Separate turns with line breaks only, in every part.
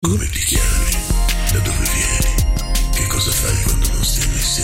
Come ti chiami? Da dove vieni? Che cosa fai quando non stiamo insieme?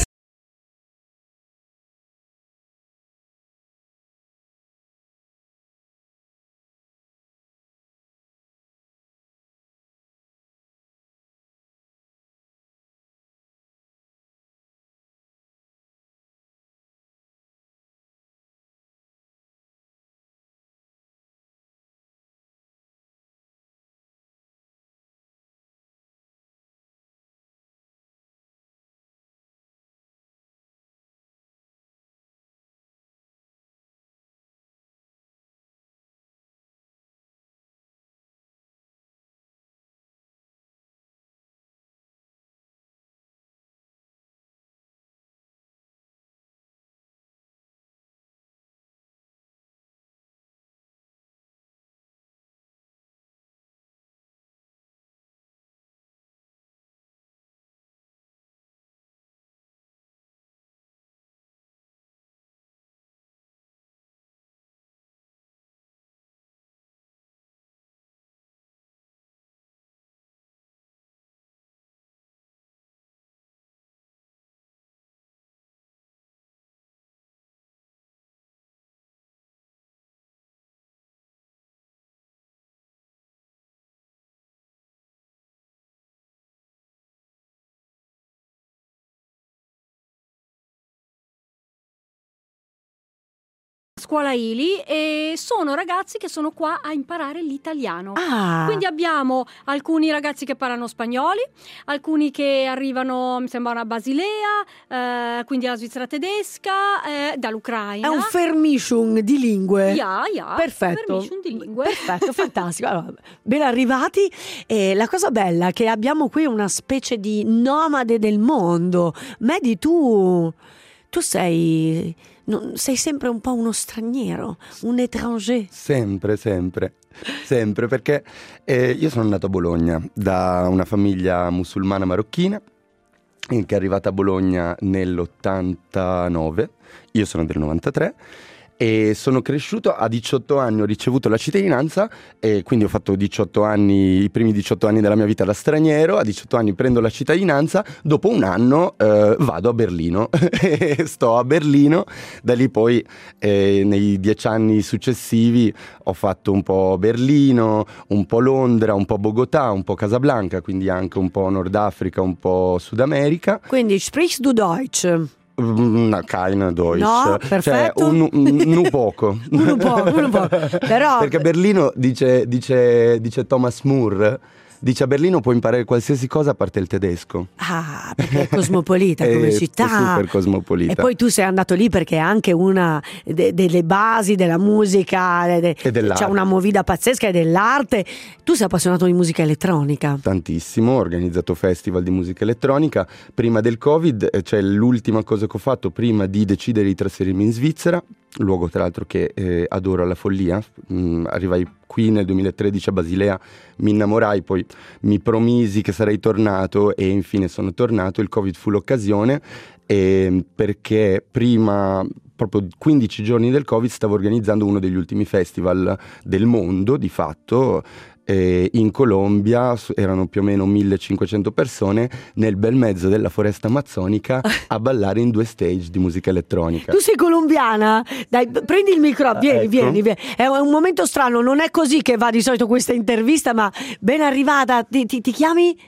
Scuola ILI e sono ragazzi che sono qua a imparare l'italiano. Quindi abbiamo alcuni ragazzi che parlano spagnoli, alcuni che arrivano, mi sembra, a Basilea, quindi alla Svizzera tedesca, dall'Ucraina.
È un Vermischung di lingue. Perfetto.
Vermischung di lingue.
Perfetto, fantastico. Allora, ben arrivati. E la cosa bella è che abbiamo qui una specie di nomade del mondo. Mehdi, tu sei sempre un po' uno straniero, un étranger.
Sempre, perché io sono nato a Bologna da una famiglia musulmana marocchina che è arrivata a Bologna nell'89, io sono del 93 e sono cresciuto. A 18 anni ho ricevuto la cittadinanza e quindi ho fatto 18 anni, i primi 18 anni della mia vita da straniero. A 18 anni prendo la cittadinanza, dopo un anno vado a Berlino e sto a Berlino. Da lì poi nei 10 anni successivi ho fatto un po' Berlino, un po' Londra, un po' Bogotà, un po' Casablanca, quindi anche un po' Nord Africa, un po' Sud America.
Quindi sprichst du Deutsch?
No, kein Deutsch.
No, perfetto.
Cioè, un poco.
un poco. Però...
Perché a Berlino dice Thomas Moore, dice a Berlino puoi imparare qualsiasi cosa a parte il tedesco.
Perché è cosmopolita come città.
È super cosmopolita.
E poi tu sei andato lì perché è anche una delle basi della musica,
e dell'arte.
C'è una movida pazzesca e dell'arte. Tu sei appassionato di musica elettronica.
Tantissimo, ho organizzato festival di musica elettronica. Prima del Covid, cioè l'ultima cosa che ho fatto prima di decidere di trasferirmi in Svizzera, luogo tra l'altro che adoro alla follia. Arrivai qui nel 2013 a Basilea, mi innamorai, poi mi promisi che sarei tornato e infine sono tornato. Il Covid fu l'occasione perché prima, proprio 15 giorni del Covid, stavo organizzando uno degli ultimi festival del mondo di fatto. In Colombia erano più o meno 1500 persone nel bel mezzo della foresta amazzonica a ballare in 2 stage di musica elettronica.
Tu sei colombiana? Dai, prendi il microfono, vieni. È un momento strano, non è così che va di solito questa intervista, ma ben arrivata. Ti chiami?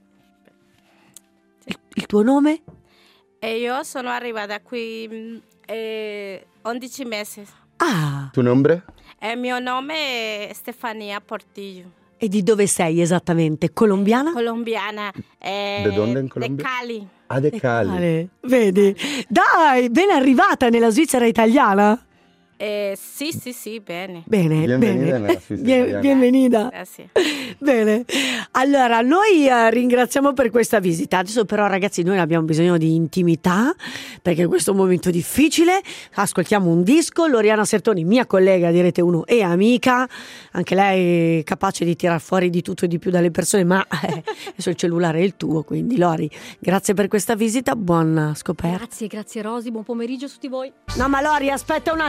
Il tuo nome?
Io sono arrivata qui 11 mesi.
Tu nome?
Il mio nome è Stefania Portillo.
E di dove sei esattamente? Colombiana?
Colombiana.
¿De dónde en Colombia?
De Cali.
De Cali.
Vedi? Dai, ben arrivata nella Svizzera italiana?
Sì, bene.
Bene. Bienvenida.
Grazie.
Bene. Allora, noi ringraziamo per questa visita. Adesso però, ragazzi, noi abbiamo bisogno di intimità, perché questo è un momento difficile. Ascoltiamo un disco. Loriana Sertoni, mia collega di Rete 1 e amica, anche lei è capace di tirar fuori di tutto e di più dalle persone, ma adesso il cellulare è il tuo, quindi Lori, grazie per questa visita, buona scoperta.
Grazie Rosy, buon pomeriggio a tutti voi.
No, ma Lori, aspetta un attimo, non mi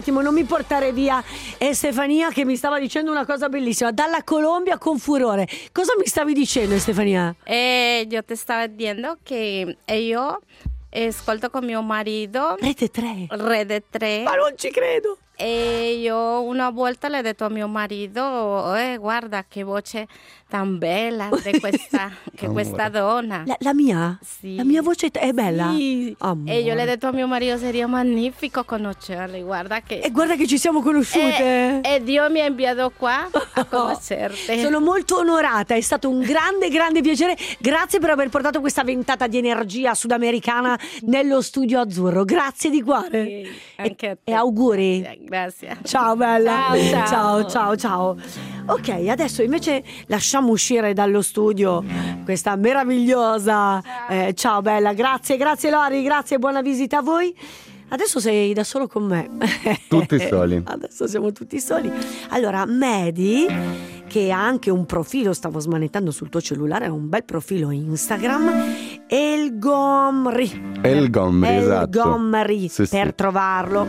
portare via Stefania, che mi stava dicendo una cosa bellissima, dalla Colombia con furore. Cosa mi stavi dicendo, Stefania?
Io ti stavo dicendo che io ascolto con mio marito
Rete 3.
Rete 3.
Ma non ci credo.
E io una volta le ho detto a mio marito, guarda che voce tan bella di questa donna.
La mia?
Sì.
La mia voce è bella?
Sì.
Amore.
E io le ho detto a mio marito, sería magnifico conoscerle, guarda che...
E guarda che ci siamo conosciute.
E Dio mi ha inviato qua a conoscerte.
Sono molto onorata, è stato un grande piacere. Grazie per aver portato questa ventata di energia sudamericana nello studio azzurro. Grazie di cuore.
Sì, anche a te.
E auguri.
Grazie.
Ciao bella.
Ciao.
Ciao. Ok, adesso invece lasciamo uscire dallo studio questa meravigliosa. Ciao bella, grazie Lori, grazie, buona visita a voi. Adesso sei da solo con me.
Tutti soli.
Adesso siamo tutti soli. Allora, Mehdi, che ha anche un profilo, stavo smanettando sul tuo cellulare, ha un bel profilo Instagram, Elgomri,
esatto.
Elgomri,
Sì,
per trovarlo,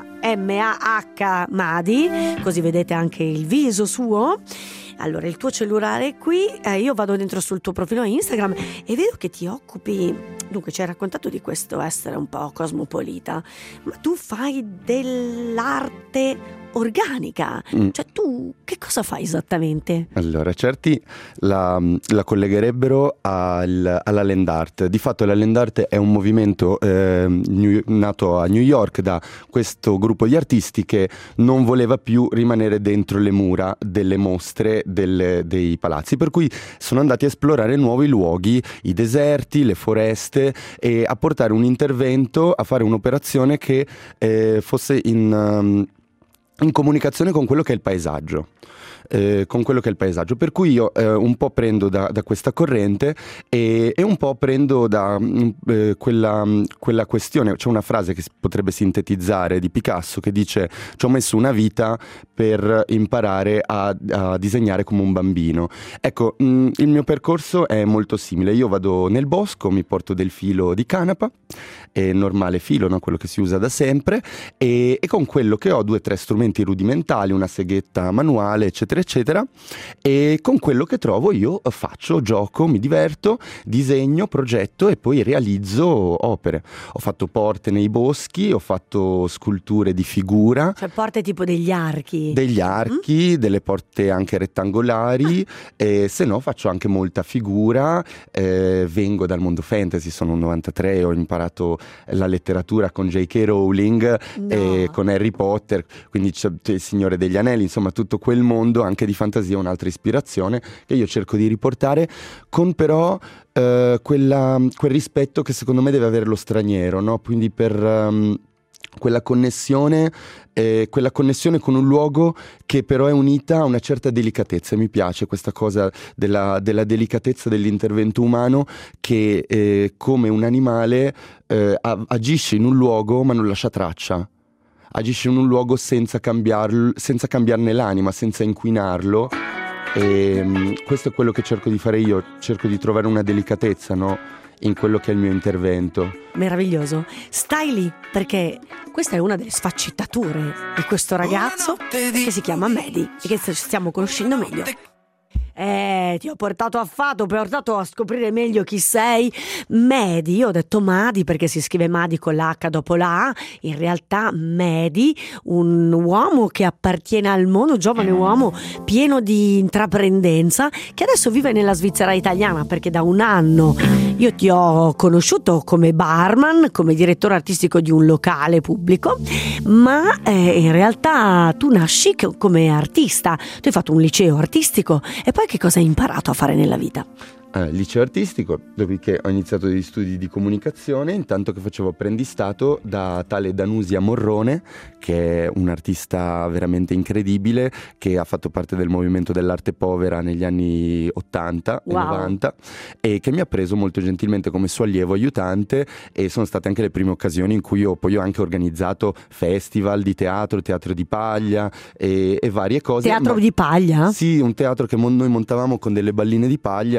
M-A-H Madi, così vedete anche il viso suo. Allora, il tuo cellulare è qui, io vado dentro sul tuo profilo Instagram e vedo che ti occupi, dunque ci hai raccontato di questo essere un po' cosmopolita, ma tu fai dell'arte organica, cioè tu che cosa fai esattamente?
Allora, certi la collegherebbero alla land art. Di fatto la land art è un movimento nato a New York da questo gruppo di artisti che non voleva più rimanere dentro le mura delle mostre dei palazzi, per cui sono andati a esplorare nuovi luoghi, i deserti, le foreste, e a portare un intervento, a fare un'operazione che fosse in comunicazione con quello che è il paesaggio. Per cui io un po' prendo da questa corrente e un po' prendo da quella questione. C'è una frase che si potrebbe sintetizzare di Picasso che dice: ci ho messo una vita per imparare a disegnare come un bambino. Ecco, il mio percorso è molto simile. Io vado nel bosco, mi porto del filo di canapa, normale filo, no? Quello che si usa da sempre, e con quello che ho 2 o 3 strumenti rudimentali, una seghetta manuale, eccetera, e con quello che trovo io faccio, gioco, mi diverto, disegno, progetto e poi realizzo opere. Ho fatto porte nei boschi, ho fatto sculture di figura.
Cioè porte tipo degli archi?
Degli archi, delle porte anche rettangolari, e se no faccio anche molta figura. Vengo dal mondo fantasy, sono un 93, ho imparato la letteratura con J.K. Rowling, e con Harry Potter, quindi c'è il Signore degli Anelli, insomma tutto quel mondo anche di fantasia, un'altra ispirazione che io cerco di riportare, con però quel rispetto che secondo me deve avere lo straniero, no? Quindi per quella connessione con un luogo che però è unita a una certa delicatezza. Mi piace questa cosa della delicatezza dell'intervento umano che come un animale agisce in un luogo ma non lascia traccia. Agisce in un luogo senza cambiarne l'anima, senza inquinarlo, e questo è quello che cerco di fare io. Cerco di trovare una delicatezza, no? In quello che è il mio intervento.
Meraviglioso. Stai lì, perché questa è una delle sfaccettature di questo ragazzo che si chiama Mehdi e che stiamo conoscendo meglio. Ti ho portato a scoprire meglio chi sei. Mehdi, io ho detto Madi perché si scrive Madi con l'H dopo la A. In realtà Mehdi, un uomo che appartiene al mondo, giovane uomo pieno di intraprendenza, che adesso vive nella Svizzera italiana, perché da un anno io ti ho conosciuto come barman, come direttore artistico di un locale pubblico, ma in realtà tu nasci come artista. Tu hai fatto un liceo artistico e poi che cosa hai imparato a fare nella vita?
Liceo artistico, dopodiché ho iniziato degli studi di comunicazione, intanto che facevo apprendistato da tale Danusia Morrone, che è un artista veramente incredibile, che ha fatto parte del movimento dell'arte povera negli anni 80 e 90, e che mi ha preso molto gentilmente come suo allievo aiutante, e sono state anche le prime occasioni in cui poi ho anche organizzato festival di teatro di paglia e varie cose.
Teatro di paglia?
Sì, un teatro che noi montavamo con delle balline di paglia.
Ma no!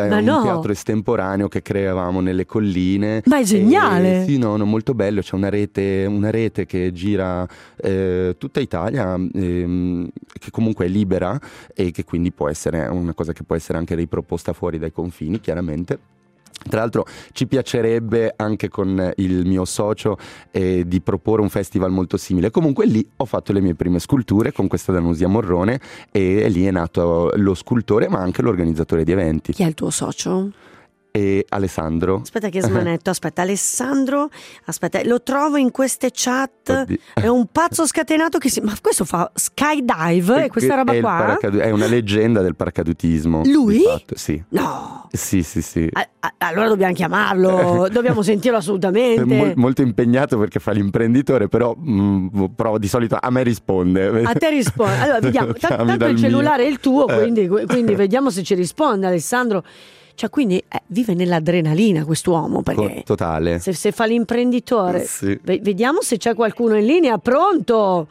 teatro estemporaneo che creavamo nelle colline.
Ma è geniale!
Sì, no, molto bello, c'è una rete che gira tutta Italia, che comunque è libera e che quindi può essere una cosa che può essere anche riproposta fuori dai confini, chiaramente. Tra l'altro ci piacerebbe anche con il mio socio di proporre un festival molto simile. Comunque lì ho fatto le mie prime sculture con questa Danusia Morrone e lì è nato lo scultore ma anche l'organizzatore di eventi.
Chi è il tuo socio?
E Alessandro.
Aspetta che smanetto, Alessandro, lo trovo in queste chat.
Oddio.
È un pazzo scatenato ma questo fa skydive e questa roba qua?
È una leggenda del paracadutismo.
Lui?
Di fatto, sì.
No.
Sì.
Allora dobbiamo chiamarlo, dobbiamo sentirlo assolutamente.
È molto impegnato perché fa l'imprenditore, però di solito a me risponde.
A te risponde. Allora vediamo, tanto il cellulare è il tuo, quindi vediamo se ci risponde Alessandro. Cioè, quindi vive nell'adrenalina quest'uomo, perché
totale.
Se fa l'imprenditore.
Sì.
Vediamo se c'è qualcuno in linea. Pronto?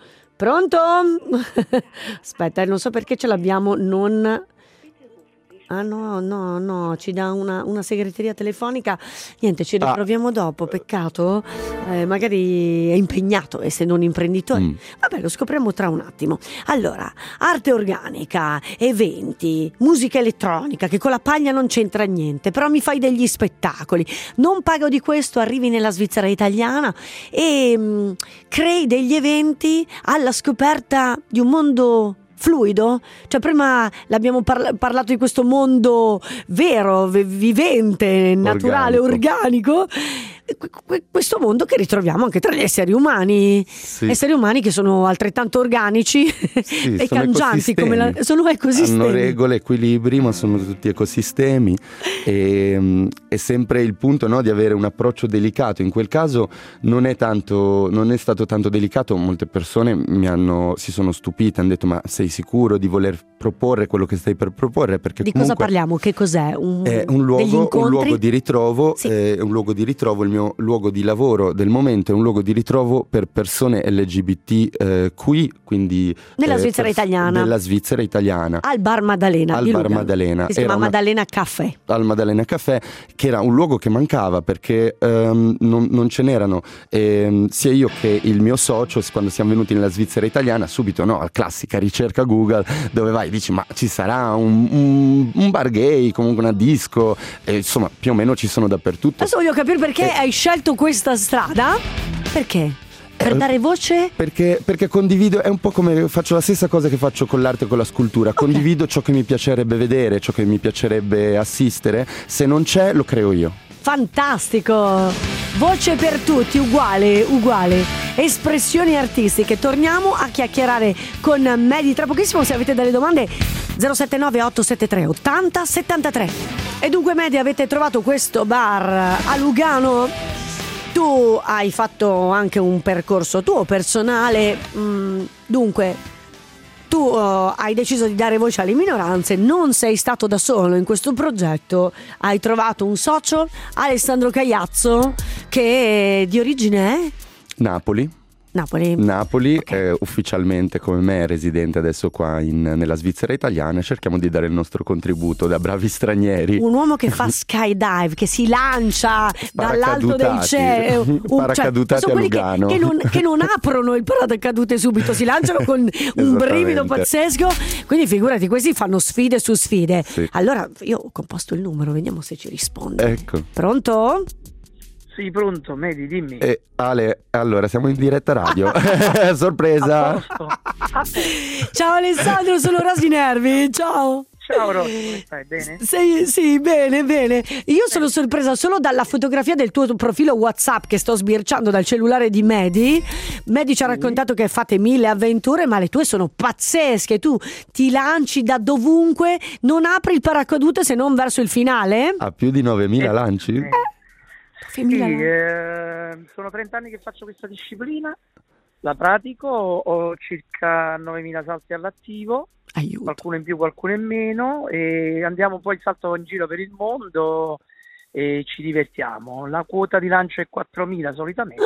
Aspetta, non so perché ce l'abbiamo non... Ah no, ci dà una segreteria telefonica. Niente, ci riproviamo dopo, peccato. Magari è impegnato, essendo un imprenditore. Vabbè, lo scopriamo tra un attimo. Allora, arte organica, eventi, musica elettronica, che con la paglia non c'entra niente, però mi fai degli spettacoli. Non pago di questo, arrivi nella Svizzera italiana e crei degli eventi alla scoperta di un mondo fluido. Cioè prima l'abbiamo parlato di questo mondo vero, vivente, naturale, organico. Questo mondo che ritroviamo anche tra gli esseri umani, esseri umani che sono altrettanto organici e cangianti, sono ecosistemi.
Hanno regole, equilibri, ma sono tutti ecosistemi e è sempre il punto, no, di avere un approccio delicato. In quel caso non è stato tanto delicato. Molte persone si sono stupite, hanno detto: ma sei sicuro di voler proporre quello che stai per proporre? Perché
di cosa parliamo? Che cos'è?
È un luogo di ritrovo, è un luogo di ritrovo. Il mio luogo di lavoro del momento è un luogo di ritrovo per persone LGBT qui, quindi
nella Svizzera italiana.
Nella Svizzera italiana.
Al Bar Maddalena.
Al Bar Maddalena.
Si chiama Maddalena Caffè.
Al Maddalena Caffè, che era un luogo che mancava perché non ce n'erano. Sia io che il mio socio, quando siamo venuti nella Svizzera italiana, subito, no, classica ricerca Google, dove vai, dici: ma ci sarà un bar gay, comunque una disco, insomma più o meno ci sono dappertutto.
Adesso voglio capire perché hai scelto questa strada. Perché? Per dare voce?
Perché condivido, è un po' come faccio la stessa cosa che faccio con l'arte e con la scultura. Condivido ciò che mi piacerebbe vedere, ciò che mi piacerebbe assistere. Se non c'è, lo creo io.
Fantastico! Voce per tutti, uguale. Espressioni artistiche. Torniamo a chiacchierare con Mehdi tra pochissimo. Se avete delle domande, 079 873 80 73. E dunque, Mehdi, avete trovato questo bar a Lugano. Tu hai fatto anche un percorso tuo personale. Dunque, tu hai deciso di dare voce alle minoranze, non sei stato da solo in questo progetto, hai trovato un socio, Alessandro Cagliazzo, che di origine è?
Napoli, okay. Ufficialmente come me è residente adesso qua nella Svizzera italiana. Cerchiamo di dare il nostro contributo da bravi stranieri.
Un uomo che fa skydive, che si lancia dall'alto del cielo,
paracadutati a Lugano,
che non aprono il paracadute subito, si lanciano con un brivido pazzesco. Quindi figurati, questi fanno sfide su sfide. Sì. Allora io ho composto il numero, vediamo se ci risponde.
Ecco.
Pronto?
Sì, pronto, Mehdi, dimmi.
Ale, allora siamo in diretta radio. Sorpresa.
Ciao Alessandro, sono Rosy Nervi. Ciao.
Ciao Rosy, come stai? Bene?
Sì, bene. Io sono sorpresa solo dalla fotografia del tuo profilo WhatsApp che sto sbirciando dal cellulare di Mehdi. Mehdi ci ha raccontato che fate 1000 avventure, ma le tue sono pazzesche. Tu ti lanci da dovunque, non apri il paracadute se non verso il finale.
A più di 9000 lanci?
Sì, sono 30 anni che faccio questa disciplina, la pratico, ho circa 9000 salti all'attivo.
Aiuto.
Qualcuno in più, qualcuno in meno, e andiamo poi salto in giro per il mondo e ci divertiamo. La quota di lancio è 4000 solitamente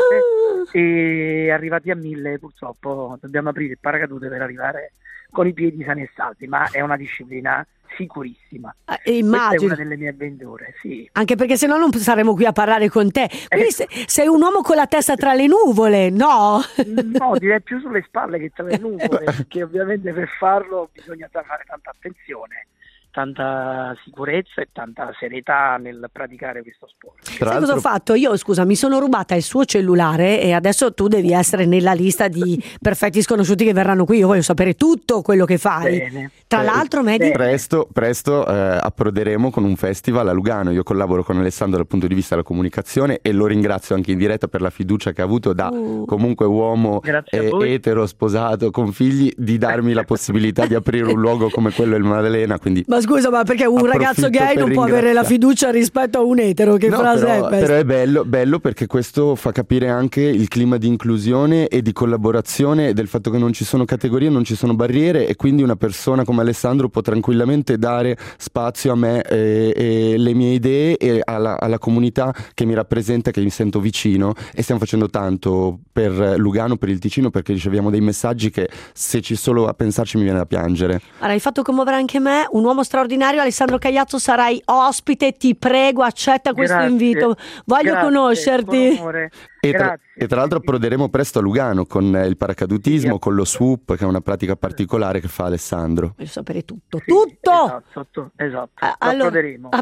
e arrivati a 1000 purtroppo dobbiamo aprire il paracadute per arrivare con i piedi sani e salvi, ma è una disciplina sicurissima.
Immagino.
Questa è una delle mie avventure, sì.
Anche perché sennò non saremo qui a parlare con te. Quindi sei un uomo con la testa tra le nuvole, no?
No, direi più sulle spalle che tra le nuvole, perché ovviamente per farlo bisogna fare tanta attenzione, tanta sicurezza e tanta serietà nel praticare questo sport.
Sai cosa ho fatto? Io, scusa, mi sono rubata il suo cellulare e adesso tu devi essere nella lista di perfetti sconosciuti che verranno qui. Io voglio sapere tutto quello che fai.
Bene.
Tra l'altro, Mehdi,
presto approderemo con un festival a Lugano. Io collaboro con Alessandro dal punto di vista della comunicazione e lo ringrazio anche in diretta per la fiducia che ha avuto da comunque uomo etero, sposato, con figli, di darmi la possibilità di aprire un luogo come quello del Maddalena. Quindi
ma scusa, ma perché un ragazzo gay non può avere la fiducia rispetto a un etero? Che frase è questa?
Però è bello perché questo fa capire anche il clima di inclusione e di collaborazione, del fatto che non ci sono categorie, non ci sono barriere, e quindi una persona come Alessandro può tranquillamente dare spazio a me e le mie idee e alla comunità che mi rappresenta, che mi sento vicino, e stiamo facendo tanto per Lugano, per il Ticino, perché riceviamo dei messaggi che, se ci solo a pensarci, mi viene da piangere.
Allora, hai fatto commuovere anche me, un uomo straordinario. Alessandro Cagliazzo, sarai ospite, ti prego, accetta questo invito, voglio conoscerti.
E tra l'altro approderemo presto a Lugano con il paracadutismo, con lo swoop, che è una pratica particolare che fa Alessandro.
Voglio sapere tutto.
Esatto.
Allora,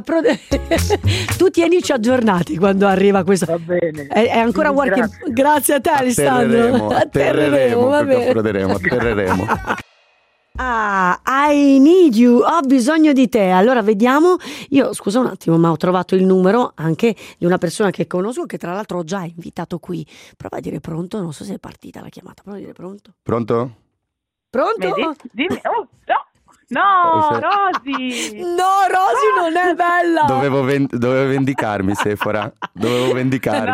tu tienici aggiornati quando arriva questo.
Va bene.
È ancora working. Grazie a te, Alessandro.
Atterreremo.
I need you, ho bisogno di te. Allora vediamo, io scusa un attimo, ma ho trovato il numero anche di una persona che conosco, che tra l'altro ho già invitato qui. Prova a dire pronto, non so se è partita la chiamata. Prova a dire pronto.
Pronto?
Dimmi. Oh, no, Rosy!
No, Rosy non è bella!
Dovevo vendicarmi, Sephora. Dovevo vendicarmi.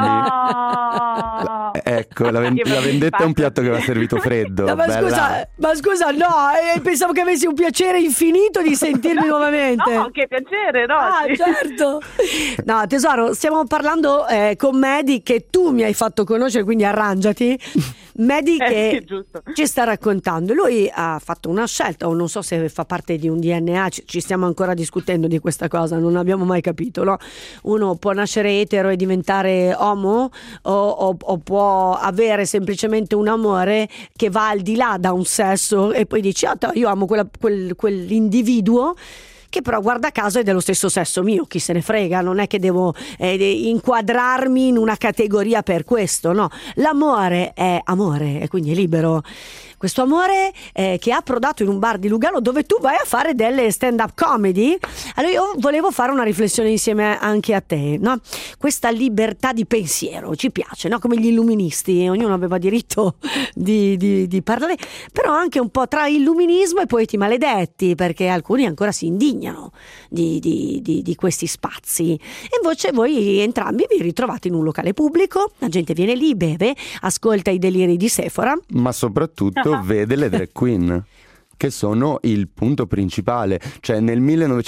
No!
Ecco, la vendetta è un piatto che va servito freddo.
No, ma scusa, no, pensavo che avessi un piacere infinito di sentirmi nuovamente.
No, che piacere, Rosy!
Ah, certo! No, tesoro, stiamo parlando con Mehdi, che tu mi hai fatto conoscere, quindi arrangiati. Mehdi che ci sta raccontando. Lui ha fatto una scelta, o non so se fa parte di un DNA, ci stiamo ancora discutendo di questa cosa, non abbiamo mai capito, no? Uno può nascere etero e diventare omo, o può avere semplicemente un amore che va al di là da un sesso, e poi dici io amo quell'individuo che però guarda caso è dello stesso sesso mio, chi se ne frega, non è che devo inquadrarmi in una categoria per questo, no, l'amore è amore e quindi è libero. Questo amore che ha approdato in un bar di Lugano, dove tu vai a fare delle stand-up comedy. Allora io volevo fare una riflessione insieme anche a te, no? Questa libertà di pensiero ci piace, no? Come gli illuministi, ognuno aveva diritto di parlare, però anche un po' tra illuminismo e poeti maledetti, perché alcuni ancora si indignano di questi spazi. E invece voi entrambi vi ritrovate in un locale pubblico, la gente viene lì, beve, ascolta i deliri di Sephora,
ma soprattutto vede le drag queen, che sono il punto principale. Cioè, nel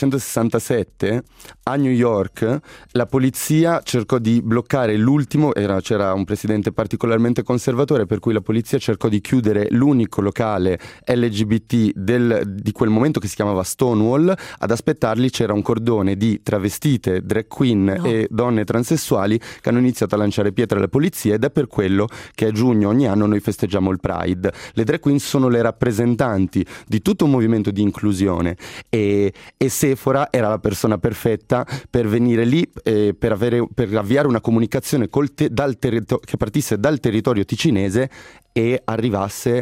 1967 a New York la polizia cercò di bloccare l'ultimo, c'era un presidente particolarmente conservatore, per cui la polizia cercò di chiudere l'unico locale LGBT di quel momento, che si chiamava Stonewall. Ad aspettarli c'era un cordone di travestite, drag queen e donne transessuali che hanno iniziato a lanciare pietre alla polizia, ed è per quello che a giugno ogni anno noi festeggiamo il Pride. Le drag queen sono le rappresentanti di tutto un movimento di inclusione, e Sephora era la persona perfetta per venire lì, per avviare una comunicazione che partisse dal territorio ticinese e arrivasse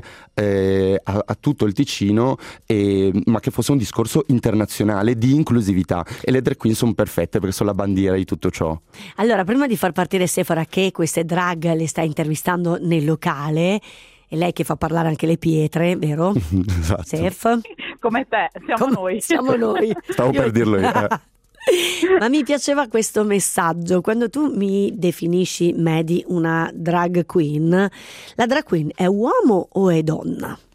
a tutto il Ticino, ma che fosse un discorso internazionale di inclusività. E le drag queen sono perfette perché sono la bandiera di tutto ciò.
Allora, prima di far partire Sephora, che queste drag le sta intervistando nel locale, è lei che fa parlare anche le pietre, vero?
Esatto.
Sef?
Come te, siamo noi.
Stavo per dirlo io.
Ma mi piaceva questo messaggio. Quando tu mi definisci, Mehdi, una drag queen, la drag queen è uomo o è donna?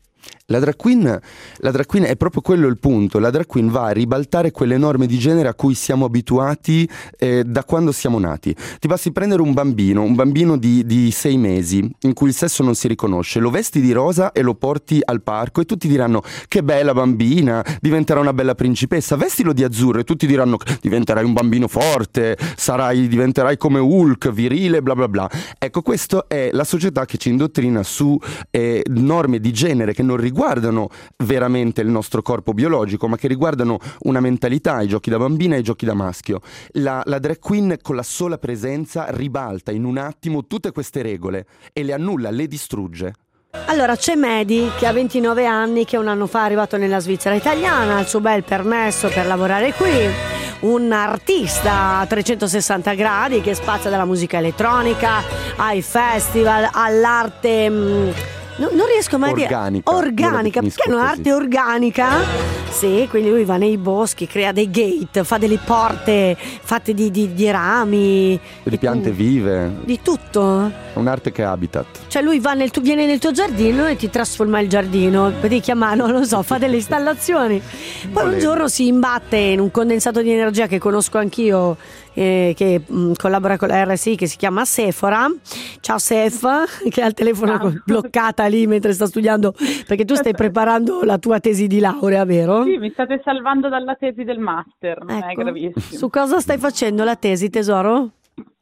La drag queen è proprio quello il punto. La drag queen va a ribaltare quelle norme di genere a cui siamo abituati da quando siamo nati. Ti basti prendere un bambino di 6 mesi in cui il sesso non si riconosce, lo vesti di rosa e lo porti al parco e tutti diranno che bella bambina, diventerà una bella principessa. Vestilo di azzurro e tutti diranno diventerai un bambino forte, diventerai come Hulk, virile, bla bla bla. Ecco, questo è la società che ci indottrina su norme di genere che non riguardano veramente il nostro corpo biologico, ma che riguardano una mentalità, i giochi da bambina e i giochi da maschio. La drag queen con la sola presenza ribalta in un attimo tutte queste regole e le annulla, le distrugge.
Allora c'è Mehdi che ha 29 anni, che un anno fa è arrivato nella Svizzera italiana, ha il suo bel permesso per lavorare qui, un artista a 360 gradi che spazia dalla musica elettronica ai festival, all'arte... non riesco mai a dire organica, perché è un'arte organica? Sì, quindi lui va nei boschi, crea dei gate, fa delle porte fatte di rami,
di piante vive,
di tutto.
È un'arte che è habitat.
Cioè lui viene nel tuo giardino e ti trasforma il giardino, ti chiama, non lo so, fa delle installazioni. Poi un giorno si imbatte in un condensato di energia che conosco anch'io, che collabora con la RSI, che si chiama Sephora. Ciao Sef, che ha il telefono bloccata lì mentre sta studiando, perché tu stai preparando la tua tesi di laurea, vero?
Sì, mi state salvando dalla tesi del master, non è
Ecco.
gravissimo.
Su cosa stai facendo la tesi, tesoro?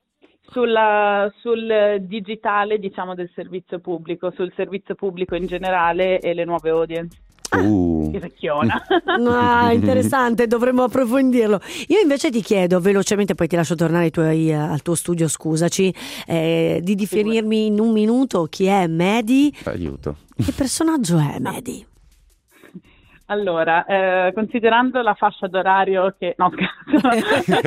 Sul digitale, diciamo, del servizio pubblico, sul servizio pubblico in generale e le nuove audience. Che vecchiona.
Interessante, dovremmo approfondirlo. Io invece ti chiedo velocemente, poi ti lascio tornare al tuo studio, scusaci, di differirmi in un minuto chi è Mehdi.
Aiuto.
Che personaggio è Mehdi?
Allora, considerando la fascia d'orario che... No, scherzo.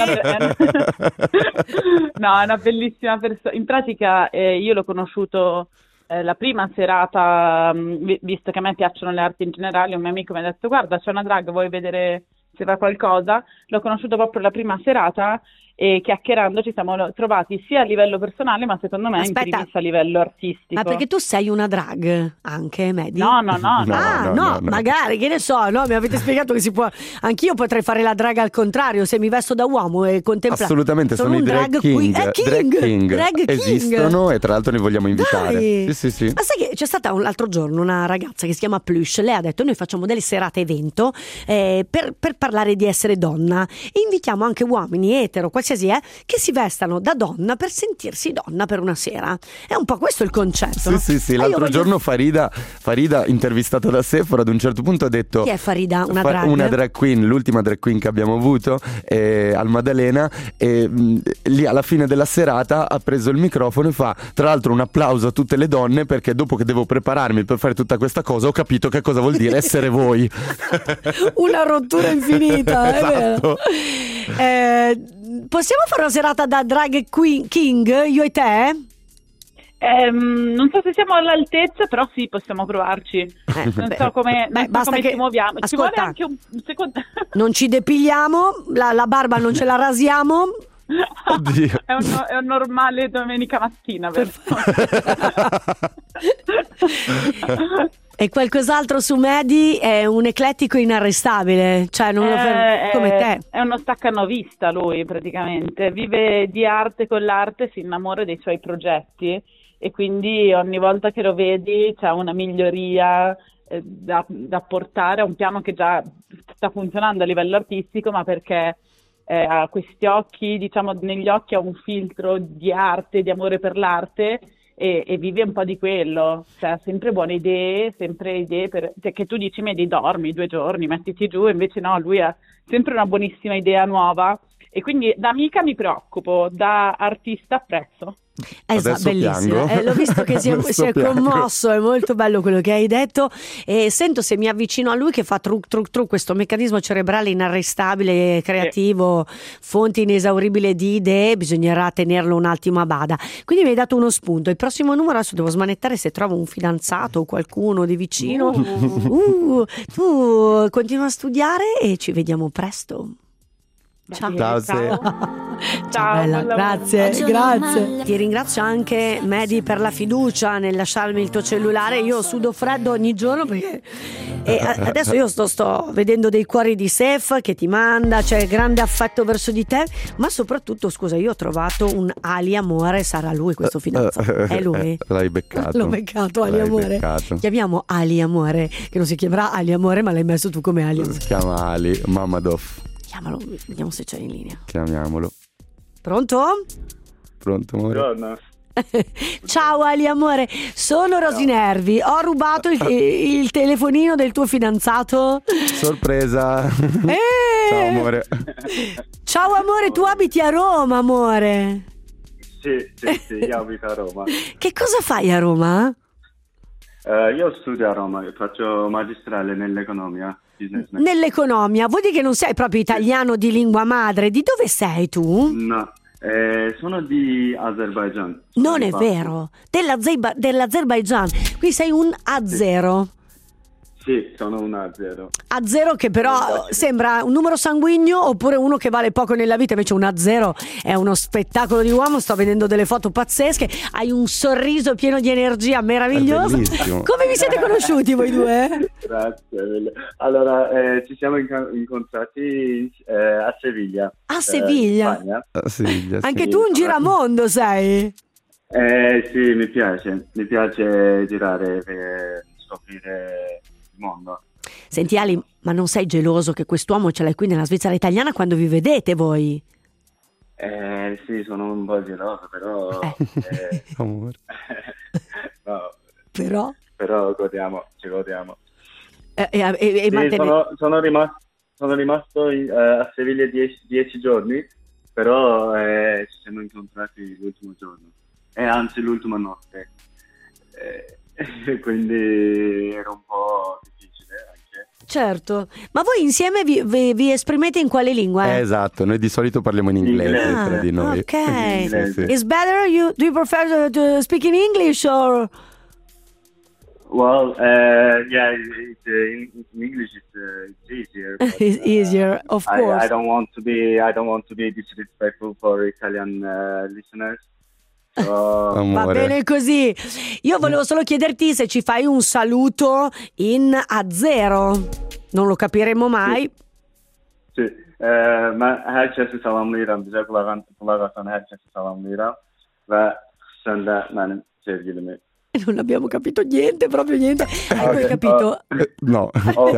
No, è una bellissima persona. In pratica io l'ho conosciuto la prima serata, visto che a me piacciono le arti in generale, un mio amico mi ha detto guarda, c'è una drag, vuoi vedere se fa qualcosa? L'ho conosciuto proprio la prima serata e chiacchierando ci siamo trovati sia a livello personale, ma secondo me in primis a livello artistico.
Ma perché tu sei una drag anche, Mehdi?
No.
No, magari, che ne so, no? Mi avete spiegato che si può. Anch'io potrei fare la drag al contrario, se mi vesto da uomo e contemplare.
Assolutamente, sono i drag king.
Drag king.
Esistono e tra l'altro li vogliamo invitare. Sì.
Ma sai che c'è stata l'altro giorno una ragazza che si chiama Plush, lei ha detto noi facciamo delle serate evento per parlare di essere donna, e invitiamo anche uomini etero, qualsiasi che si vestano da donna per sentirsi donna per una sera. È un po' questo il concetto.
Sì. L'altro giorno Farida, intervistata da Sephora, ad un certo punto ha detto:
chi è Farida? Una
drag queen, l'ultima drag queen che abbiamo avuto al Maddalena, e lì alla fine della serata ha preso il microfono e fa: tra l'altro un applauso a tutte le donne, perché dopo che devo prepararmi per fare tutta questa cosa ho capito che cosa vuol dire essere voi.
Una rottura infinita.
Esatto.
È vero. Possiamo fare una serata da drag king, io e te?
Non so se siamo all'altezza, però sì, possiamo provarci. Non so come ci muoviamo.
Ascolta,
ci vuole anche un secondo.
Non ci depiliamo, la barba non ce la rasiamo.
Oddio.
È un normale domenica mattina, vero?
E qualcos'altro su Mehdi? È un eclettico inarrestabile, cioè non come te.
È uno staccanovista lui, praticamente. Vive di arte con l'arte, si innamora dei suoi progetti e quindi ogni volta che lo vedi c'è una miglioria da portare a un piano che già sta funzionando a livello artistico, ma perché ha questi occhi, diciamo, negli occhi ha un filtro di arte, di amore per l'arte. E vive un po' di quello, cioè ha sempre buone idee, che tu dici Mehdi dormi 2 giorni, mettiti giù, invece no, lui ha sempre una buonissima idea nuova e quindi da amica mi preoccupo, da artista apprezzo.
Esatto, bellissimo. L'ho visto che si è commosso, è molto bello quello che hai detto e sento, se mi avvicino a lui, che fa truc, questo meccanismo cerebrale inarrestabile, creativo, fonte inesauribile di idee, bisognerà tenerlo un attimo a bada. Quindi mi hai dato uno spunto. Il prossimo numero, adesso devo smanettare se trovo un fidanzato o qualcuno di vicino. Tu continua a studiare e ci vediamo presto.
Ciao.
Ciao bella,
buon lavoro.
grazie. Ti ringrazio anche Medi per la fiducia nel lasciarmi il tuo cellulare. Io sudo freddo ogni giorno perché adesso io sto vedendo dei cuori di Sef che ti manda, c'è grande affetto verso di te, ma soprattutto scusa, io ho trovato un Ali Amore, sarà lui questo fidanzato? È lui?
L'hai beccato.
L'ho beccato, Ali Amore.
Beccato.
Chiamiamo Ali Amore, che non si chiamerà Ali Amore, ma l'hai messo tu come Ali Amore.
Si chiama Ali Mamadov.
Chiamalo, vediamo se c'è in linea.
Chiamiamolo.
Pronto?
Pronto, amore?
Buongiorno.
Ciao Ali Amore, sono Rosinervi. Ho rubato il telefonino del tuo fidanzato.
Sorpresa. Ciao amore.
Ciao amore, tu abiti a Roma, amore?
Sì, io abito a Roma.
Che cosa fai a Roma?
Io studio a Roma, faccio magistrale nell'economia.
Nell'economia, vuol dire che non sei proprio italiano di lingua madre. Di dove sei tu?
No, sono di Azerbaijan.
Non è vero, dell'Azerbaijan. Qui sei un azero.
Sì, sono un azero.
Azero che però sembra un numero sanguigno oppure uno che vale poco nella vita, invece un azero è uno spettacolo di uomo. Sto vedendo delle foto pazzesche, hai un sorriso pieno di energia meravigliosa. Come vi siete conosciuti voi due?
Grazie. Allora, ci siamo incontrati a Seviglia.
A Seviglia?
Spagna.
A Seviglia, sì.
Anche tu un giramondo sei?
Sì, mi piace girare per scoprire mondo.
Senti Ali, ma non sei geloso che quest'uomo ce l'hai qui nella Svizzera italiana quando vi vedete voi?
Sì, sono un po' geloso, però
amore.
No, però ci godiamo.
Sì,
sono rimasto a Seviglia 10 giorni, però ci siamo incontrati l'ultimo giorno, anzi l'ultima notte. Quindi era un po' difficile anche.
Certo, ma voi insieme vi esprimete in quale lingua?
Esatto, noi di solito parliamo in inglese tra di noi.
Ok.
Sì.
It's better do you prefer to speak in English or?
Well, yeah, in English it's easier. But,
It's easier, of course.
I don't want to be disrespectful for Italian listeners.
Va bene così. Io volevo solo chiederti se ci fai un saluto in azero. Non lo capiremo mai.
Sì, ben herkese selamlayıram. Bize kulak atan herkese selamlayıram. Ve sen de benim sevgilimi.
Non abbiamo capito niente, proprio niente. Hai capito?
No,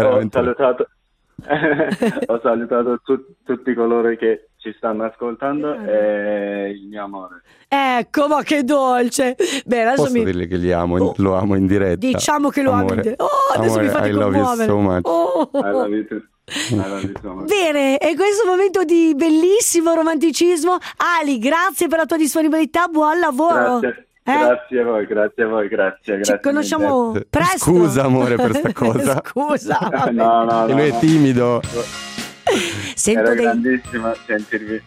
ho salutato tutti coloro che ci stanno ascoltando e il mio amore.
Ecco, ma che dolce. Beh, adesso
posso dirle che lo amo in diretta.
Diciamo che lo ami in diretta. Adesso
amore,
mi fate
I love
commuovere.
you so much.
I love you too.
Bene, e questo momento di bellissimo romanticismo. Ali, grazie per la tua disponibilità, buon lavoro.
Grazie a voi.
Ci conosciamo presto.
Scusa amore per sta cosa.
Scusa.
No.
E lui è timido.
Sento
Era grandissima sentirvi.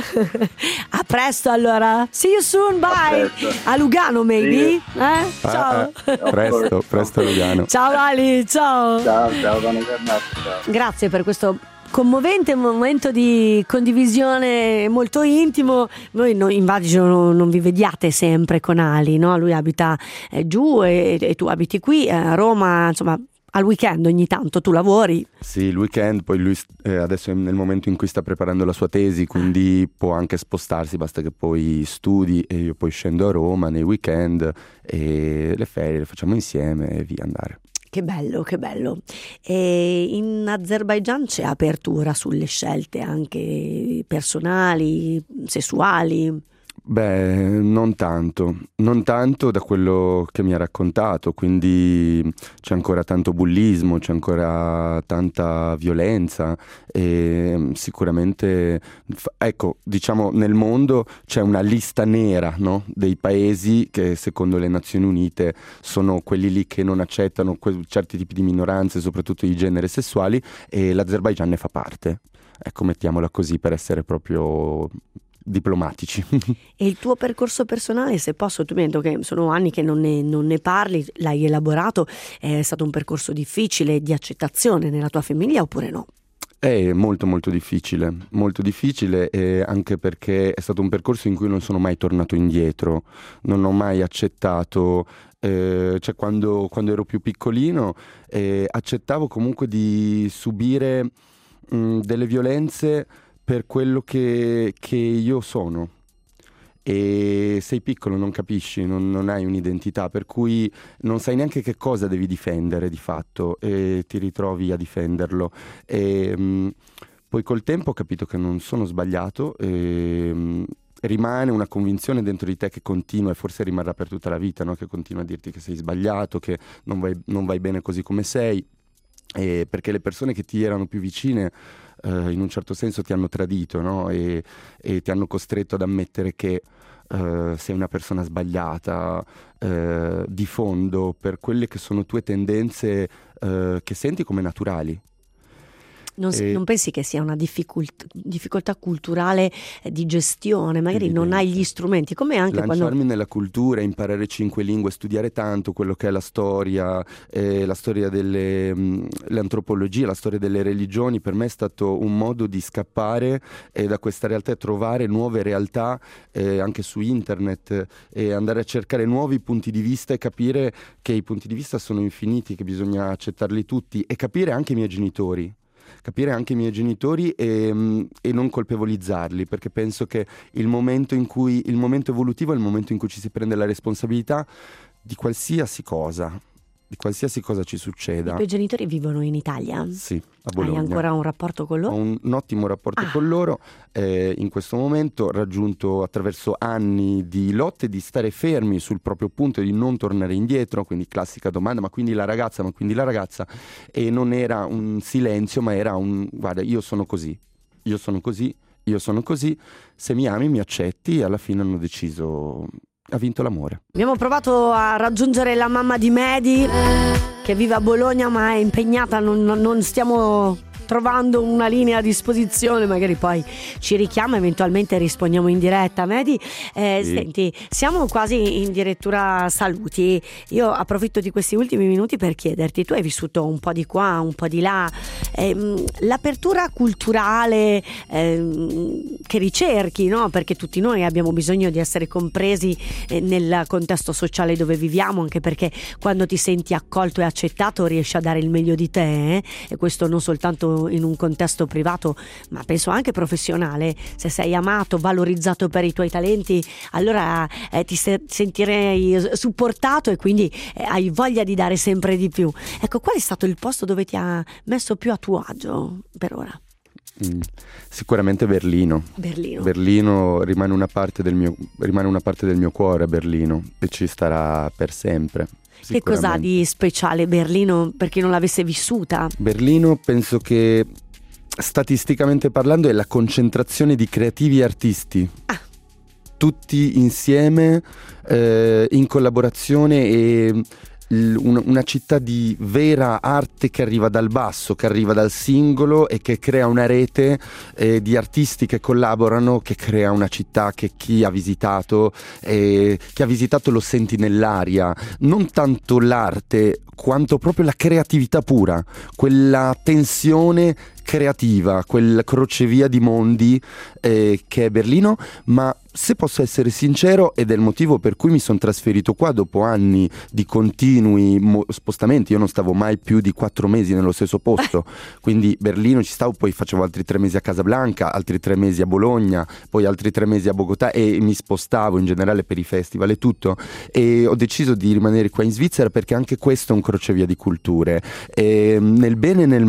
A presto allora. See you soon, bye. A Lugano maybe. Ciao.
Presto a Lugano.
Ciao Ali, ciao.
Ciao, buona giornata. Ciao.
Grazie per questo commovente momento di condivisione molto intimo. Voi immagino non vi vediate sempre con Ali, no? Lui abita giù e tu abiti qui a Roma, insomma. Al weekend ogni tanto tu lavori?
Sì, il weekend, poi lui adesso è nel momento in cui sta preparando la sua tesi, quindi può anche spostarsi, basta che poi studi e io poi scendo a Roma nei weekend e le ferie le facciamo insieme e via andare.
Che bello, che bello. E in Azerbaijan c'è apertura sulle scelte anche personali, sessuali?
Beh, non tanto da quello che mi ha raccontato, quindi c'è ancora tanto bullismo, c'è ancora tanta violenza e sicuramente, ecco, diciamo nel mondo c'è una lista nera, no? Dei paesi che secondo le Nazioni Unite sono quelli lì che non accettano certi tipi di minoranze, soprattutto di genere sessuali, e l'Azerbaijan ne fa parte. Ecco, mettiamola così per essere proprio diplomatici.
E il tuo percorso personale, se posso, tu mi hai detto che sono anni che non ne parli, l'hai elaborato, è stato un percorso difficile di accettazione nella tua famiglia oppure no?
È molto molto difficile anche perché è stato un percorso in cui non sono mai tornato indietro, non ho mai accettato, cioè quando ero più piccolino accettavo comunque di subire delle violenze per quello che io sono. E sei piccolo, non capisci, non hai un'identità, per cui non sai neanche che cosa devi difendere di fatto e ti ritrovi a difenderlo. Poi col tempo ho capito che non sono sbagliato, rimane una convinzione dentro di te che continua e forse rimarrà per tutta la vita, no? Che continua a dirti che sei sbagliato, che non vai bene così come sei, perché le persone che ti erano più vicine in un certo senso ti hanno tradito, no? E ti hanno costretto ad ammettere che sei una persona sbagliata di fondo per quelle che sono tue tendenze che senti come naturali.
Non pensi che sia una difficoltà culturale di gestione? Magari non hai gli strumenti, come anche
lanciarmi nella cultura, imparare 5 lingue, studiare tanto quello che è la storia l'antropologia, la storia delle religioni, per me è stato un modo di scappare da questa realtà e trovare nuove realtà anche su internet e andare a cercare nuovi punti di vista e capire che i punti di vista sono infiniti, che bisogna accettarli tutti e capire anche i miei genitori e non colpevolizzarli, perché penso che il momento evolutivo è il momento in cui ci si prende la responsabilità di qualsiasi cosa ci succeda.
I tuoi genitori vivono in Italia?
Sì, a Bologna.
Hai ancora un rapporto con loro?
Ho un ottimo rapporto con loro, in questo momento raggiunto attraverso anni di lotte, di stare fermi sul proprio punto e di non tornare indietro, quindi classica domanda, ma quindi la ragazza, e non era un silenzio, ma era guarda, io sono così, se mi ami mi accetti, e alla fine hanno deciso... Ha vinto l'amore.
Abbiamo provato a raggiungere la mamma di Mehdi che vive a Bologna ma è impegnata, non stiamo trovando una linea a disposizione, magari poi ci richiama, eventualmente rispondiamo in diretta. Mehdi, sì. Senti, siamo quasi in direttura saluti. Io approfitto di questi ultimi minuti per chiederti, tu hai vissuto un po' di qua, un po' di là, l'apertura culturale che ricerchi, no? Perché tutti noi abbiamo bisogno di essere compresi nel contesto sociale dove viviamo, anche perché quando ti senti accolto e accettato riesci a dare il meglio di te, e questo non soltanto in un contesto privato ma penso anche professionale. Se sei amato, valorizzato per i tuoi talenti, allora ti sentirei supportato e quindi hai voglia di dare sempre di più. Ecco, qual è stato il posto dove ti ha messo più a tuo agio per ora?
Sicuramente Berlino rimane una parte del mio cuore, Berlino, e ci starà per sempre.
Che cos'ha di speciale Berlino per chi non l'avesse vissuta?
Berlino penso che statisticamente parlando è la concentrazione di creativi e artisti, tutti insieme in collaborazione, e una città di vera arte che arriva dal basso, che arriva dal singolo e che crea una rete di artisti che collaborano, che crea una città che chi ha visitato lo senti nell'aria, non tanto l'arte quanto proprio la creatività pura, quella tensione creativa, quella crocevia di mondi che è Berlino. Ma se posso essere sincero, ed è il motivo per cui mi sono trasferito qua dopo anni di continui spostamenti, io non stavo mai più di 4 mesi nello stesso posto, quindi Berlino ci stavo, poi facevo altri 3 mesi a Casablanca, altri 3 mesi a Bologna, poi altri 3 mesi a Bogotà, e mi spostavo in generale per i festival e tutto, e ho deciso di rimanere qua in Svizzera perché anche questo è un crocevia di culture, nel bene e nel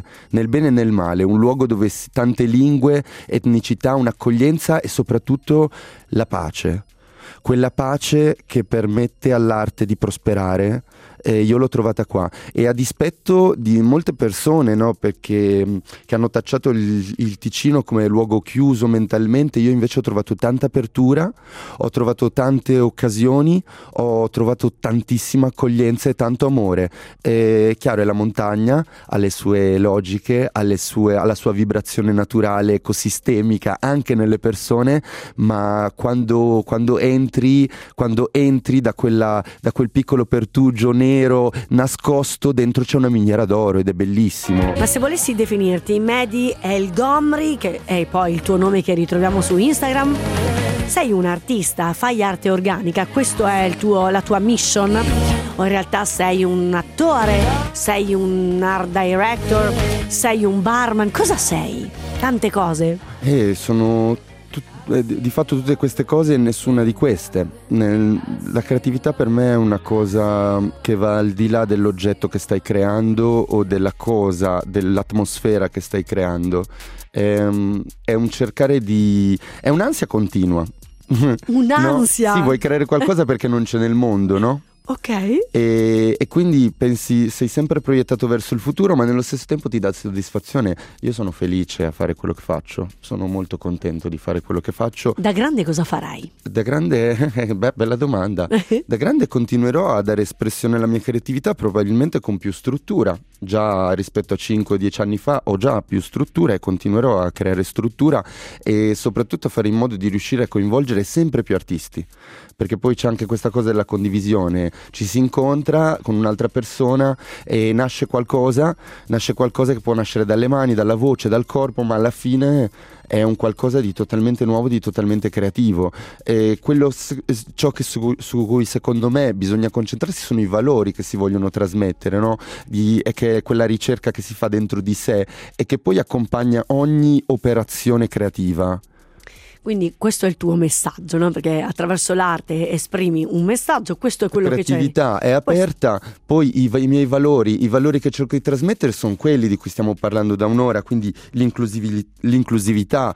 male, un luogo dove tante lingue, etnicità, un'accoglienza e soprattutto la pace, quella pace che permette all'arte di prosperare. Io l'ho trovata qua, e a dispetto di molte persone, no, perché che hanno tacciato il Ticino come luogo chiuso mentalmente, io invece ho trovato tanta apertura, ho trovato tante occasioni, ho trovato tantissima accoglienza e tanto amore. Chiaro, è la montagna, ha le sue logiche, alla sua vibrazione naturale, ecosistemica anche nelle persone, ma quando entri da quel piccolo pertugio nero nero nascosto, dentro c'è una miniera d'oro ed è bellissimo.
Ma se volessi definirti Mehdi El Gomri, che è poi il tuo nome che ritroviamo su Instagram, sei un artista, fai arte organica, questo è la tua mission? O in realtà sei un attore, sei un art director, sei un barman, cosa sei? Tante cose.
Sono di fatto tutte queste cose e nessuna di queste. La creatività per me è una cosa che va al di là dell'oggetto che stai creando o della cosa, dell'atmosfera che stai creando. È un cercare è un'ansia continua.
Un'ansia?
No? Sì, vuoi creare qualcosa perché non c'è nel mondo, no?
Ok.
E quindi pensi, sei sempre proiettato verso il futuro, ma nello stesso tempo ti dà soddisfazione. Io sono felice a fare quello che faccio, sono molto contento di fare quello che faccio.
Da grande cosa farai?
Da grande, bella domanda. Da grande continuerò a dare espressione alla mia creatività, probabilmente con più struttura. Già rispetto a 5-10 anni fa ho già più struttura e continuerò a creare struttura e soprattutto a fare in modo di riuscire a coinvolgere sempre più artisti, perché poi c'è anche questa cosa della condivisione, ci si incontra con un'altra persona e nasce qualcosa che può nascere dalle mani, dalla voce, dal corpo, ma alla fine è un qualcosa di totalmente nuovo, di totalmente creativo. E ciò che su cui secondo me bisogna concentrarsi sono i valori che si vogliono trasmettere, no? E che è quella ricerca che si fa dentro di sé e che poi accompagna ogni operazione creativa.
Quindi questo è il tuo messaggio, no? Perché attraverso l'arte esprimi un messaggio, questo è quello che c'è.
La creatività è aperta, poi i miei valori che cerco di trasmettere sono quelli di cui stiamo parlando da un'ora, quindi l'inclusività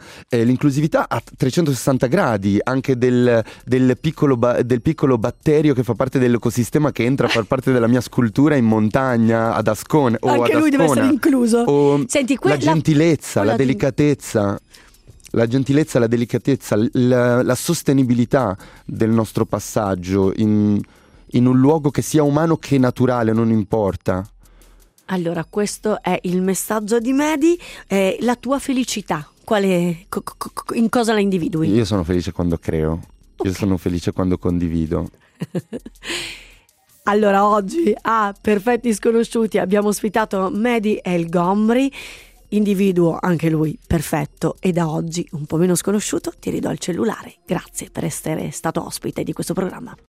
a 360 gradi, anche del piccolo batterio che fa parte dell'ecosistema, che entra a far parte della mia scultura in montagna ad Ascona.
Anche lui deve essere incluso. Senti,
la gentilezza, la delicatezza. La gentilezza, la delicatezza, la sostenibilità del nostro passaggio in un luogo che sia umano che naturale, non importa.
Allora, questo è il messaggio di Mehdi. La tua felicità, in cosa la individui?
Io sono felice quando creo,
Okay.
Io sono felice quando condivido.
Allora, oggi a Perfetti Sconosciuti abbiamo ospitato Mehdi El Gomri, individuo anche lui perfetto, e da oggi un po' meno sconosciuto ti ridò il cellulare. Grazie per essere stato ospite di questo programma.